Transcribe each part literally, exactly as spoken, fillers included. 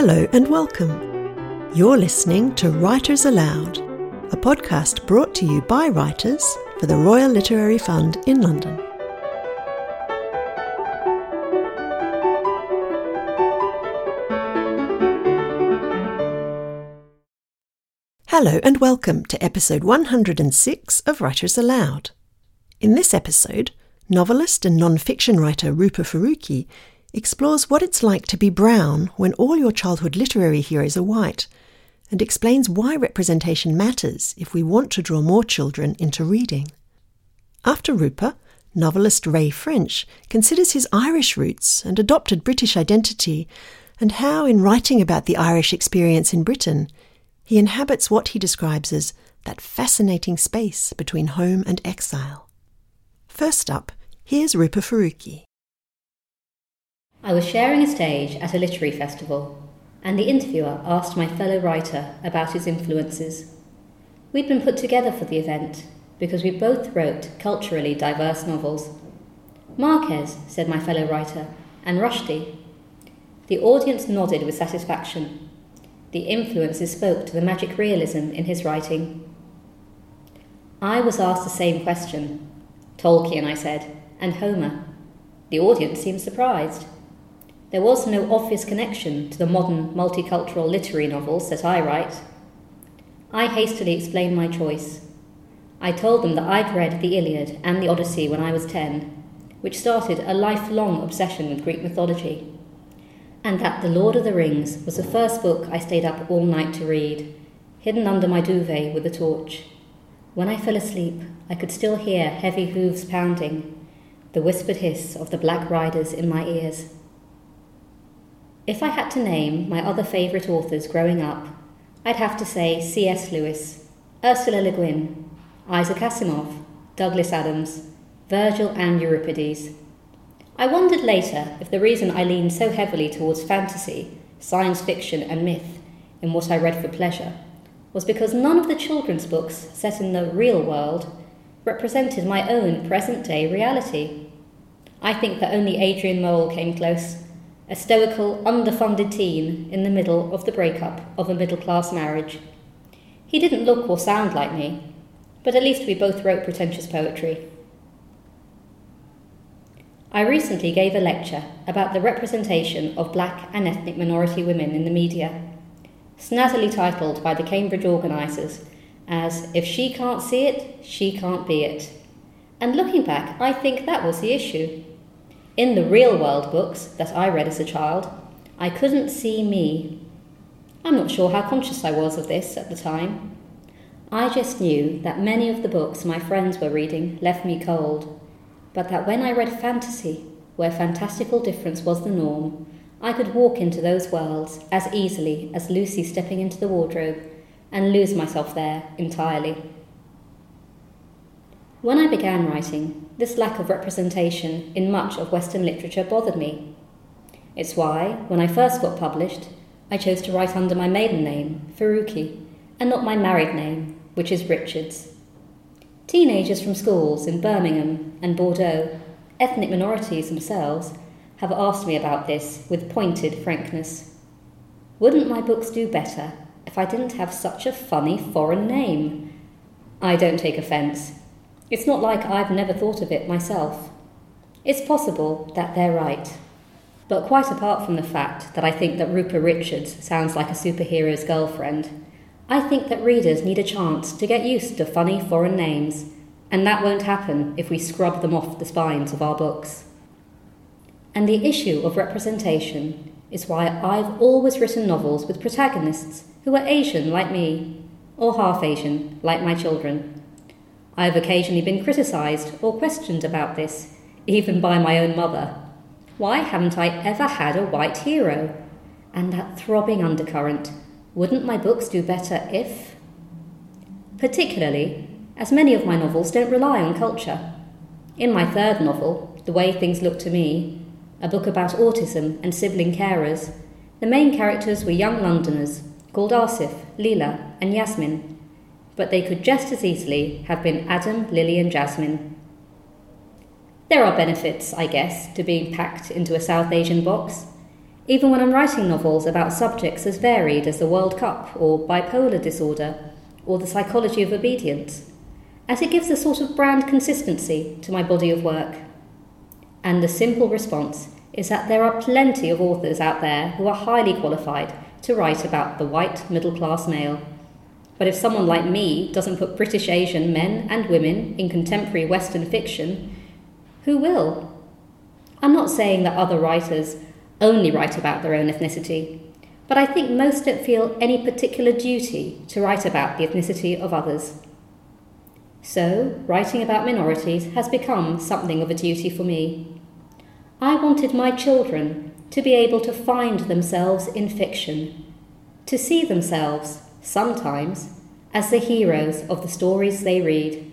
Hello and welcome. You're listening to Writers Aloud, a podcast brought to you by writers for the Royal Literary Fund in London. Hello and welcome to episode one hundred six of Writers Aloud. In this episode, novelist and non-fiction writer Rupa Farooqi explores what it's like to be brown when all your childhood literary heroes are white, and explains why representation matters if we want to draw more children into reading. After Rupa, novelist Ray French considers his Irish roots and adopted British identity, and how, in writing about the Irish experience in Britain, he inhabits what he describes as that fascinating space between home and exile. First up, here's Rupa Farooqi. I was sharing a stage at a literary festival, and the interviewer asked my fellow writer about his influences. We'd been put together for the event because we both wrote culturally diverse novels. Marquez, said my fellow writer, and Rushdie. The audience nodded with satisfaction. The influences spoke to the magic realism in his writing. I was asked the same question. Tolkien, I said, and Homer. The audience seemed surprised. There was no obvious connection to the modern multicultural literary novels that I write. I hastily explained my choice. I told them that I'd read the Iliad and the Odyssey when I was ten, which started a lifelong obsession with Greek mythology, and that The Lord of the Rings was the first book I stayed up all night to read, hidden under my duvet with a torch. When I fell asleep, I could still hear heavy hooves pounding, the whispered hiss of the black riders in my ears. If I had to name my other favourite authors growing up, I'd have to say C S Lewis, Ursula Le Guin, Isaac Asimov, Douglas Adams, Virgil and Euripides. I wondered later if the reason I leaned so heavily towards fantasy, science fiction and myth in what I read for pleasure was because none of the children's books set in the real world represented my own present-day reality. I think that only Adrian Mole came close, a stoical, underfunded teen in the middle of the breakup of a middle-class marriage. He didn't look or sound like me, but at least we both wrote pretentious poetry. I recently gave a lecture about the representation of black and ethnic minority women in the media, snazzily titled by the Cambridge organisers as If She Can't See It, She Can't Be It. And looking back, I think that was the issue. In the real-world books that I read as a child, I couldn't see me. I'm not sure how conscious I was of this at the time. I just knew that many of the books my friends were reading left me cold, but that when I read fantasy, where fantastical difference was the norm, I could walk into those worlds as easily as Lucy stepping into the wardrobe and lose myself there entirely. When I began writing, this lack of representation in much of Western literature bothered me. It's why, when I first got published, I chose to write under my maiden name, Farooqi, and not my married name, which is Richards. Teenagers from schools in Birmingham and Bordeaux, ethnic minorities themselves, have asked me about this with pointed frankness. Wouldn't my books do better if I didn't have such a funny foreign name? I don't take offence. It's not like I've never thought of it myself. It's possible that they're right. But quite apart from the fact that I think that Rupa Richards sounds like a superhero's girlfriend, I think that readers need a chance to get used to funny foreign names, and that won't happen if we scrub them off the spines of our books. And the issue of representation is why I've always written novels with protagonists who are Asian like me, or half Asian like my children. I have occasionally been criticised or questioned about this, even by my own mother. Why haven't I ever had a white hero? And that throbbing undercurrent, wouldn't my books do better if? Particularly, as many of my novels don't rely on culture. In my third novel, The Way Things Look to Me, a book about autism and sibling carers, the main characters were young Londoners called Asif, Leela and Yasmin, but they could just as easily have been Adam, Lily and Jasmine. There are benefits, I guess, to being packed into a South Asian box. even when I'm writing novels about subjects as varied as the World Cup or bipolar disorder or the psychology of obedience, as it gives a sort of brand consistency to my body of work. And the simple response is that there are plenty of authors out there who are highly qualified to write about the white middle-class male. But if someone like me doesn't put British Asian men and women in contemporary Western fiction, who will? I'm not saying that other writers only write about their own ethnicity, but I think most don't feel any particular duty to write about the ethnicity of others. So, writing about minorities has become something of a duty for me. I wanted my children to be able to find themselves in fiction, to see themselves, sometimes, as the heroes of the stories they read.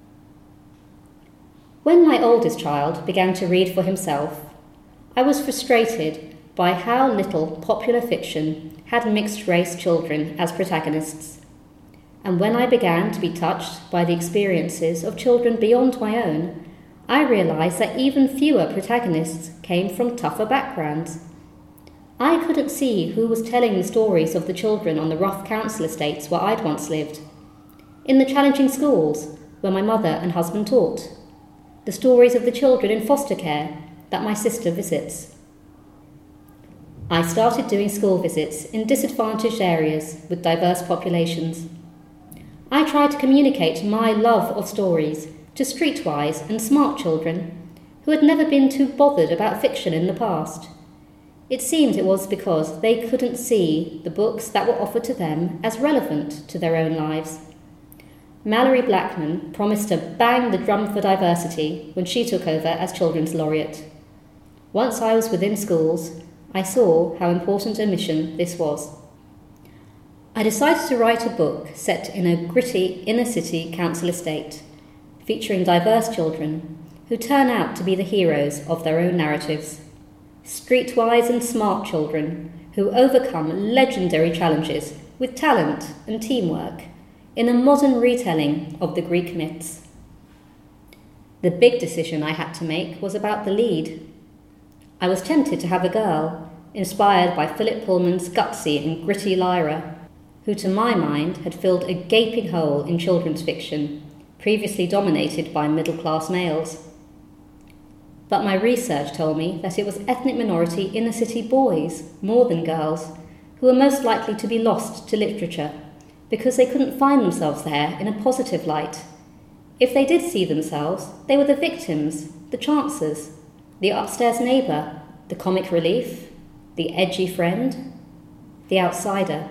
When my oldest child began to read for himself, I was frustrated by how little popular fiction had mixed-race children as protagonists. And when I began to be touched by the experiences of children beyond my own, I realised that even fewer protagonists came from tougher backgrounds. I couldn't see who was telling the stories of the children on the rough council estates where I'd once lived, in the challenging schools where my mother and husband taught, the stories of the children in foster care that my sister visits. I started doing school visits in disadvantaged areas with diverse populations. I tried to communicate my love of stories to streetwise and smart children who had never been too bothered about fiction in the past. It seemed it was because they couldn't see the books that were offered to them as relevant to their own lives. Malorie Blackman promised to bang the drum for diversity when she took over as Children's Laureate. Once I was within schools, I saw how important a mission this was. I decided to write a book set in a gritty inner-city council estate, featuring diverse children who turn out to be the heroes of their own narratives. Streetwise and smart children who overcome legendary challenges with talent and teamwork in a modern retelling of the Greek myths. The big decision I had to make was about the lead. I was tempted to have a girl, inspired by Philip Pullman's gutsy and gritty Lyra, who to my mind had filled a gaping hole in children's fiction, previously dominated by middle-class males. But my research told me that it was ethnic minority inner-city boys, more than girls, who were most likely to be lost to literature, because they couldn't find themselves there in a positive light. If they did see themselves, they were the victims, the chancers, the upstairs neighbour, the comic relief, the edgy friend, the outsider.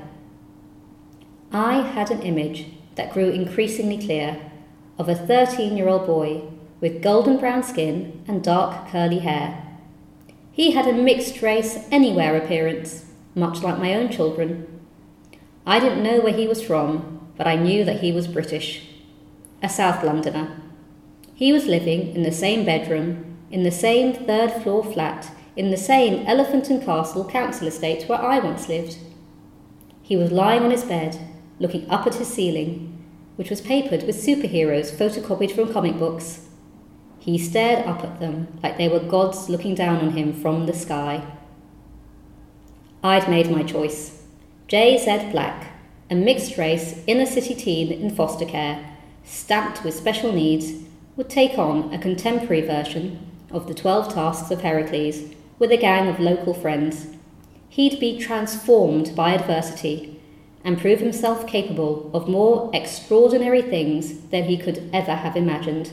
I had an image that grew increasingly clear of a thirteen-year-old boy with golden brown skin and dark curly hair. He had a mixed-race anywhere appearance, much like my own children. I didn't know where he was from, but I knew that he was British, a South Londoner. He was living in the same bedroom, in the same third-floor flat, in the same Elephant and Castle council estate where I once lived. He was lying on his bed, looking up at his ceiling, which was papered with superheroes photocopied from comic books. He stared up at them like they were gods looking down on him from the sky. I'd made my choice. J Z Black, a mixed-race inner-city teen in foster care, stamped with special needs, would take on a contemporary version of the Twelve Tasks of Heracles with a gang of local friends. He'd be transformed by adversity and prove himself capable of more extraordinary things than he could ever have imagined.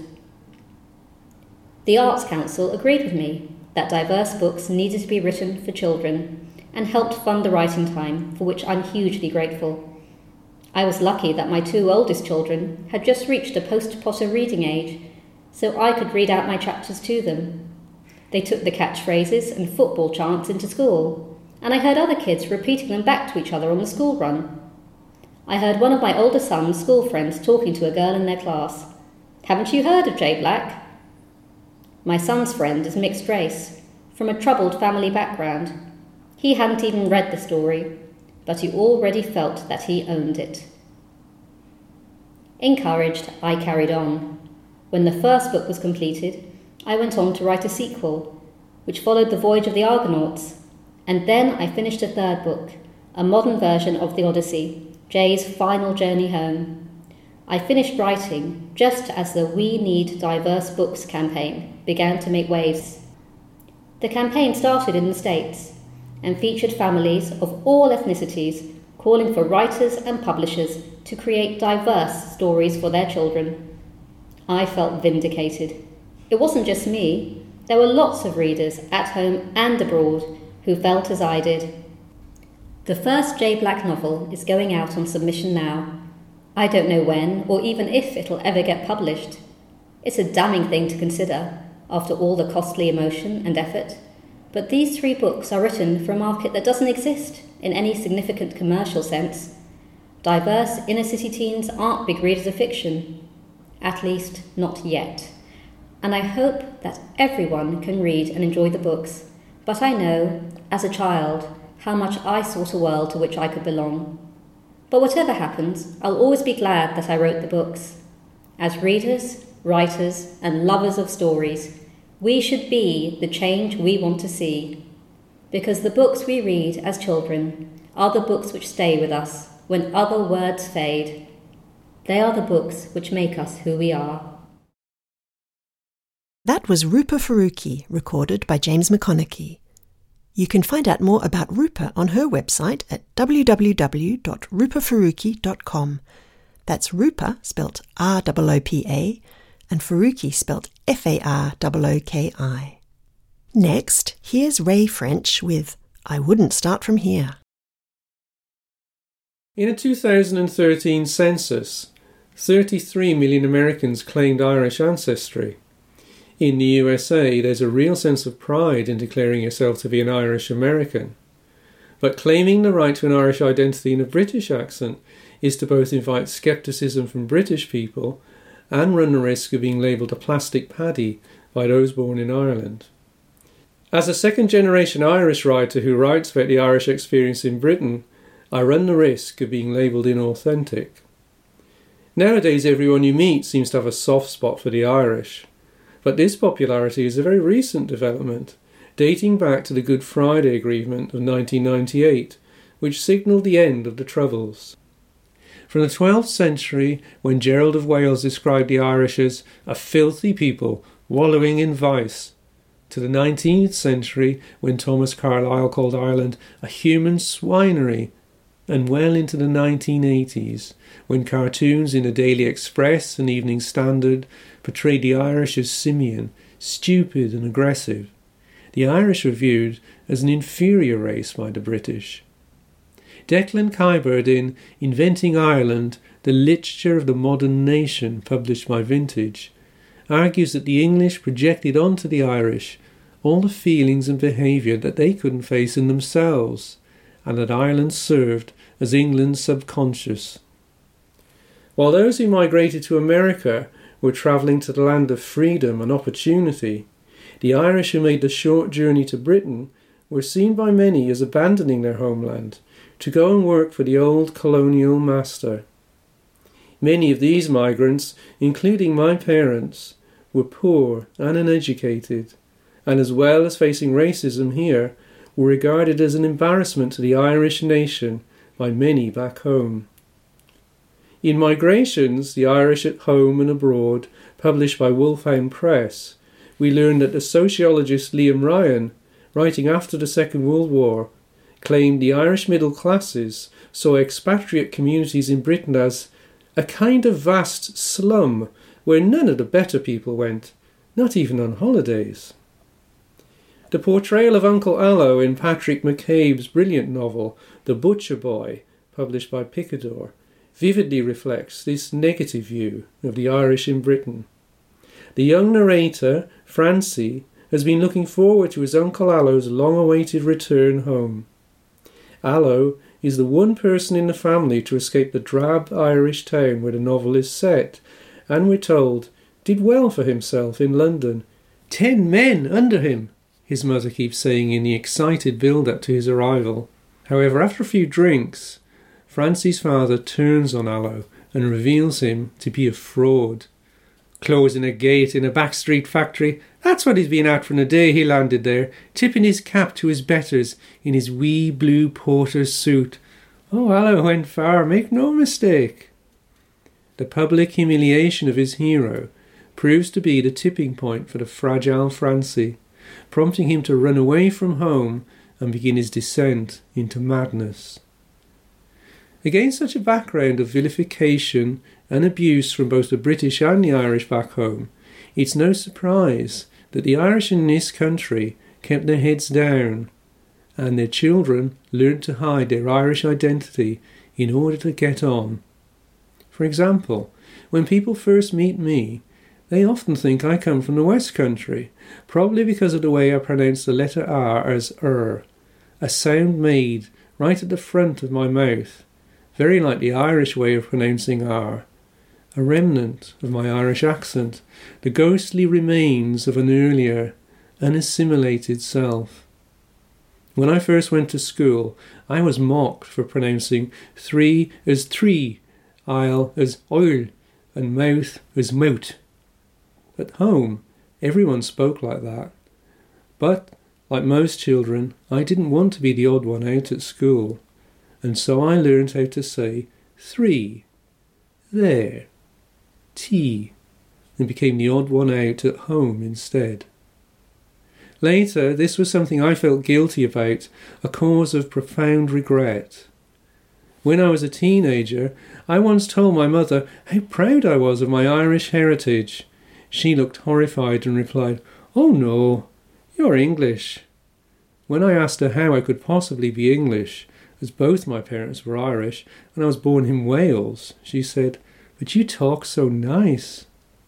The Arts Council agreed with me that diverse books needed to be written for children and helped fund the writing time, for which I'm hugely grateful. I was lucky that my two oldest children had just reached a post-Potter reading age, so I could read out my chapters to them. They took the catchphrases and football chants into school, and I heard other kids repeating them back to each other on the school run. I heard one of my older son's school friends talking to a girl in their class. "Haven't you heard of J Black?" My son's friend is mixed race, from a troubled family background. He hadn't even read the story, but he already felt that he owned it. Encouraged, I carried on. When the first book was completed, I went on to write a sequel, which followed the voyage of the Argonauts, And then I finished a third book, a modern version of the Odyssey, Jay's final journey home. I finished writing just as the We Need Diverse Books campaign began to make waves. The campaign started in the States and featured families of all ethnicities calling for writers and publishers to create diverse stories for their children. I felt vindicated. It wasn't just me. There were lots of readers at home and abroad who felt as I did. The first Jay Black novel is going out on submission now. I don't know when or even if it'll ever get published. It's a damning thing to consider after all the costly emotion and effort. But these three books are written for a market that doesn't exist in any significant commercial sense. Diverse inner-city teens aren't big readers of fiction. At least, not yet. And I hope that everyone can read and enjoy the books. But I know, as a child, how much I sought a world to which I could belong. But whatever happens, I'll always be glad that I wrote the books. As readers, writers, and lovers of stories, we should be the change we want to see. Because the books we read as children are the books which stay with us when other words fade. They are the books which make us who we are. That was Rupa Farooqui, recorded by James McConaughey. You can find out more about Rupa on her website at w w w dot rupa farooqui dot com. That's Rupa, spelt R O O P A, and Farooqui, spelt F A R O O K I. Next, here's Ray French with I Wouldn't Start From Here. In a two thousand thirteen census, thirty-three million Americans claimed Irish ancestry. In the U S A, there's a real sense of pride in declaring yourself to be an Irish American. But claiming the right to an Irish identity in a British accent is to both invite scepticism from British people and run the risk of being labelled a plastic paddy by those born in Ireland. As a second-generation Irish writer who writes about the Irish experience in Britain, I run the risk of being labelled inauthentic. Nowadays, everyone you meet seems to have a soft spot for the Irish. But this popularity is a very recent development, dating back to the Good Friday Agreement of nineteen ninety-eight, which signalled the end of the Troubles. From the twelfth century, when Gerald of Wales described the Irish as a filthy people wallowing in vice, to the nineteenth century, when Thomas Carlyle called Ireland a human swinery, and well into the nineteen eighties, when cartoons in the Daily Express and Evening Standard portrayed the Irish as simian, stupid and aggressive. The Irish were viewed as an inferior race by the British. Declan Kiberd in Inventing Ireland, the Literature of the Modern Nation, published by Vintage, argues that the English projected onto the Irish all the feelings and behaviour that they couldn't face in themselves, and that Ireland served as England's subconscious. While those who migrated to America were travelling to the land of freedom and opportunity, the Irish who made the short journey to Britain were seen by many as abandoning their homeland to go and work for the old colonial master. Many of these migrants, including my parents, were poor and uneducated, and as well as facing racism here, were regarded as an embarrassment to the Irish nation by many back home. In Migrations, the Irish at Home and Abroad, published by Wolfhound Press, we learn that the sociologist Liam Ryan, writing after the Second World War, claimed the Irish middle classes saw expatriate communities in Britain as a kind of vast slum where none of the better people went, not even on holidays. The portrayal of Uncle Allo in Patrick McCabe's brilliant novel, The Butcher Boy, published by Picador, vividly reflects this negative view of the Irish in Britain. The young narrator, Francie, has been looking forward to his Uncle Allo's long-awaited return home. Allo is the one person in the family to escape the drab Irish town where the novel is set, and we're told, did well for himself in London. Ten men under him, his mother keeps saying in the excited build-up to his arrival. However, after a few drinks, Francie's father turns on Allo and reveals him to be a fraud. Closing a gate in a backstreet factory, That's what he's been at from the day he landed there, tipping his cap to his betters in his wee blue porter's suit. Oh, Allah went far, make no mistake. The public humiliation of his hero proves to be the tipping point for the fragile Francie, prompting him to run away from home and begin his descent into madness. Against such a background of vilification and abuse from both the British and the Irish back home, it's no surprise that the Irish in this country kept their heads down, and their children learned to hide their Irish identity in order to get on. For example, when people first meet me, they often think I come from the West Country, probably because of the way I pronounce the letter R as er, a sound made right at the front of my mouth, very like the Irish way of pronouncing R, a remnant of my Irish accent, the ghostly remains of an earlier, unassimilated self. When I first went to school, I was mocked for pronouncing three as three, isle as oil, and mouth as mout. At home, everyone spoke like that. But, like most children, I didn't want to be the odd one out at school, and so I learned how to say three, there, tea, and became the odd one out at home instead. Later, this was something I felt guilty about, a cause of profound regret. When I was a teenager, I once told my mother how proud I was of my Irish heritage. She looked horrified and replied, "Oh no, you're English." When I asked her how I could possibly be English, as both my parents were Irish and I was born in Wales, she said, "But you talk so nice."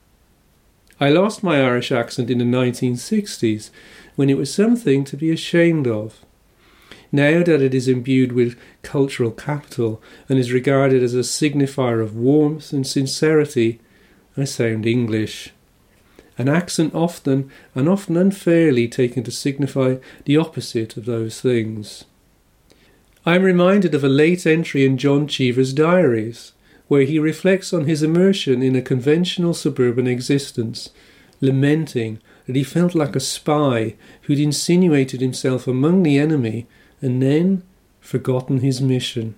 I lost my Irish accent in the nineteen sixties, when it was something to be ashamed of. Now that it is imbued with cultural capital and is regarded as a signifier of warmth and sincerity, I sound English. An accent often, and often unfairly, taken to signify the opposite of those things. I am reminded of a late entry in John Cheever's diaries, where he reflects on his immersion in a conventional suburban existence, lamenting that he felt like a spy who'd insinuated himself among the enemy and then forgotten his mission.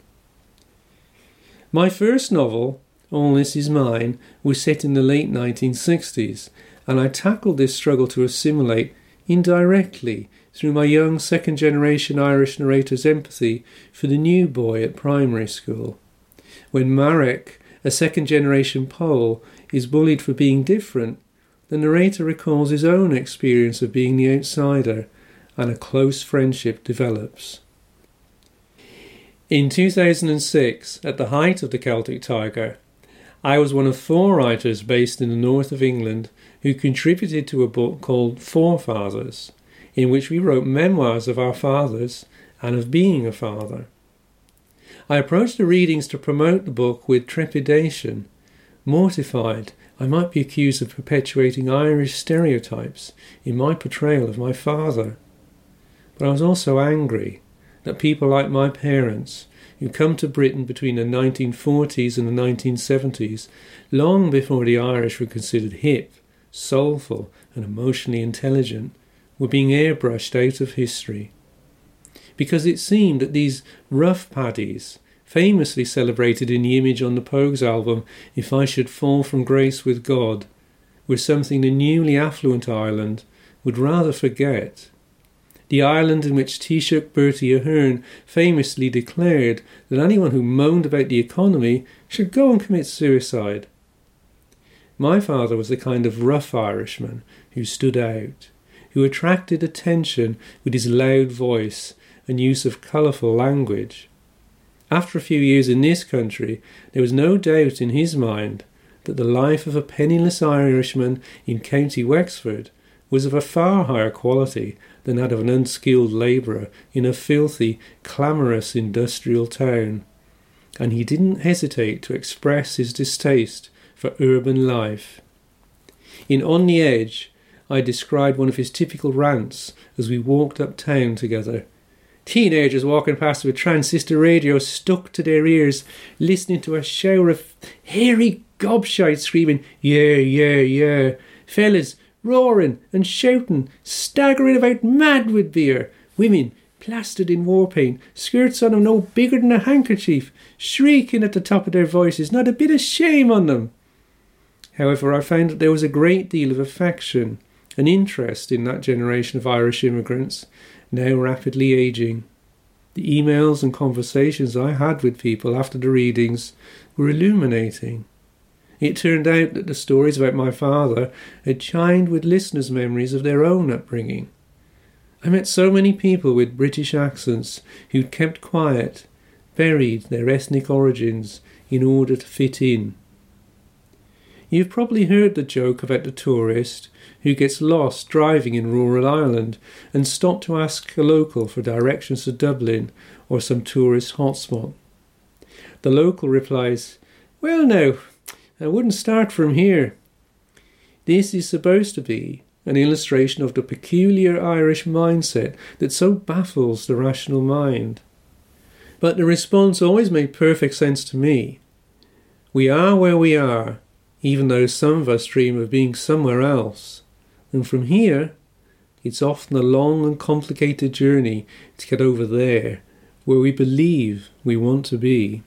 My first novel, All This Is Mine, was set in the late nineteen sixties, and I tackled this struggle to assimilate indirectly through my young second-generation Irish narrator's empathy for the new boy at primary school. When Marek, a second-generation Pole, is bullied for being different, the narrator recalls his own experience of being the outsider, and a close friendship develops. In two thousand six, at the height of the Celtic Tiger, I was one of four writers based in the north of England who contributed to a book called Forefathers, in which we wrote memoirs of our fathers and of being a father. I approached the readings to promote the book with trepidation, mortified I might be accused of perpetuating Irish stereotypes in my portrayal of my father. But I was also angry that people like my parents, who come to Britain between the nineteen forties and the nineteen seventies, long before the Irish were considered hip, soulful and emotionally intelligent, were being airbrushed out of history. Because it seemed that these rough paddies, famously celebrated in the image on the Pogues album, If I Should Fall from Grace with God, were something the newly affluent Ireland would rather forget. The Ireland in which Taoiseach Bertie Ahern famously declared that anyone who moaned about the economy should go and commit suicide. My father was the kind of rough Irishman who stood out, who attracted attention with his loud voice and use of colourful language. After a few years in this country, there was no doubt in his mind that the life of a penniless Irishman in County Wexford was of a far higher quality than that of an unskilled labourer in a filthy, clamorous industrial town, and he didn't hesitate to express his distaste for urban life. In On the Edge, I described one of his typical rants as we walked uptown together. Teenagers walking past with transistor radios stuck to their ears, listening to a shower of hairy gobshites screaming, "Yeah, yeah, yeah." Fellas roaring and shouting, staggering about mad with beer. Women, plastered in war paint, skirts on them no bigger than a handkerchief, shrieking at the top of their voices, not a bit of shame on them. However, I found that there was a great deal of affection and interest in that generation of Irish immigrants, now rapidly ageing. The emails and conversations I had with people after the readings were illuminating. It turned out that the stories about my father had chimed with listeners' memories of their own upbringing. I met so many people with British accents who'd kept quiet, buried their ethnic origins in order to fit in. You've probably heard the joke about the tourist who gets lost driving in rural Ireland and stopped to ask a local for directions to Dublin or some tourist hotspot. The local replies, "Well now, I wouldn't start from here." This is supposed to be an illustration of the peculiar Irish mindset that so baffles the rational mind. But the response always made perfect sense to me. We are where we are, even though some of us dream of being somewhere else. And from here, it's often a long and complicated journey to get over there, where we believe we want to be.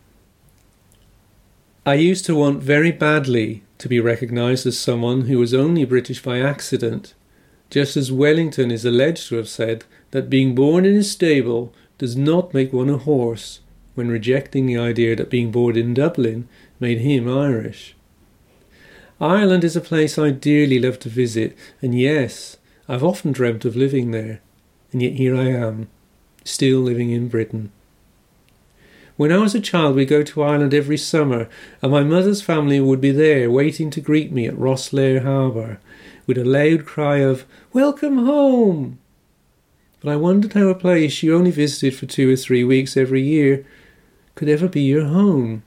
I used to want very badly to be recognised as someone who was only British by accident, just as Wellington is alleged to have said that being born in a stable does not make one a horse, when rejecting the idea that being born in Dublin made him Irish. Ireland is a place I dearly love to visit, and yes, I've often dreamt of living there, and yet here I am, still living in Britain. When I was a child, we'd go to Ireland every summer, and my mother's family would be there waiting to greet me at Rosslare Harbour, with a loud cry of, "Welcome home!" But I wondered how a place you only visited for two or three weeks every year could ever be your home.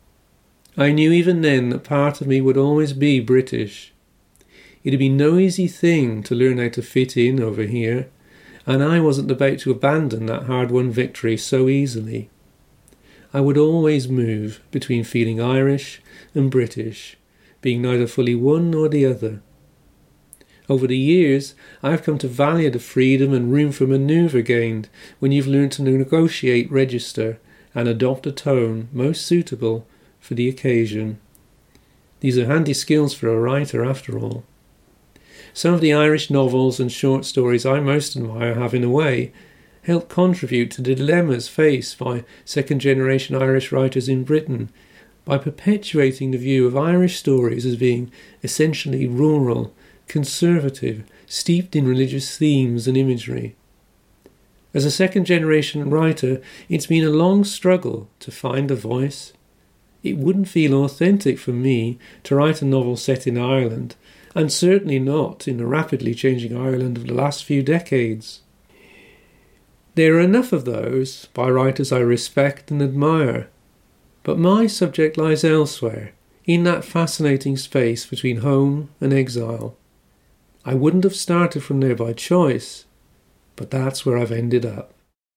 I knew even then that part of me would always be British. It'd be no easy thing to learn how to fit in over here, and I wasn't about to abandon that hard-won victory so easily. I would always move between feeling Irish and British, being neither fully one nor the other. Over the years, I've come to value the freedom and room for manoeuvre gained when you've learned to negotiate register and adopt a tone most suitable for the occasion. These are handy skills for a writer, after all. Some of the Irish novels and short stories I most admire have, in a way, helped contribute to the dilemmas faced by second-generation Irish writers in Britain by perpetuating the view of Irish stories as being essentially rural, conservative, steeped in religious themes and imagery. As a second-generation writer, it's been a long struggle to find a voice. It wouldn't feel authentic for me to write a novel set in Ireland, and certainly not in the rapidly changing Ireland of the last few decades. There are enough of those by writers I respect and admire, but my subject lies elsewhere, in that fascinating space between home and exile. I wouldn't have started from there by choice, but that's where I've ended up.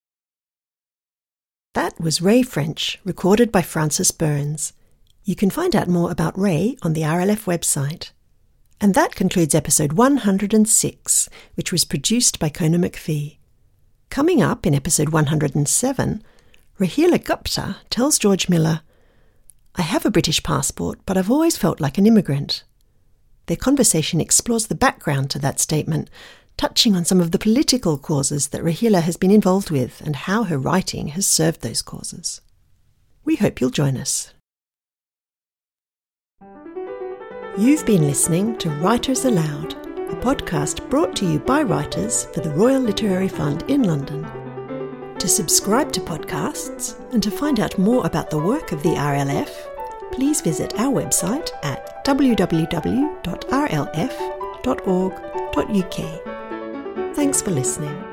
That was Ray French, recorded by Francis Burns. You can find out more about Ray on the R L F website. And that concludes episode one hundred six, which was produced by Kona McPhee. Coming up in episode one hundred seven, Rahila Gupta tells George Miller, "I have a British passport, but I've always felt like an immigrant." Their conversation explores the background to that statement, touching on some of the political causes that Rahila has been involved with and how her writing has served those causes. We hope you'll join us. You've been listening to Writers Aloud, a podcast brought to you by writers for the Royal Literary Fund in London. To subscribe to podcasts and to find out more about the work of the R L F, please visit our website at w w w dot r l f dot org dot u k. Thanks for listening.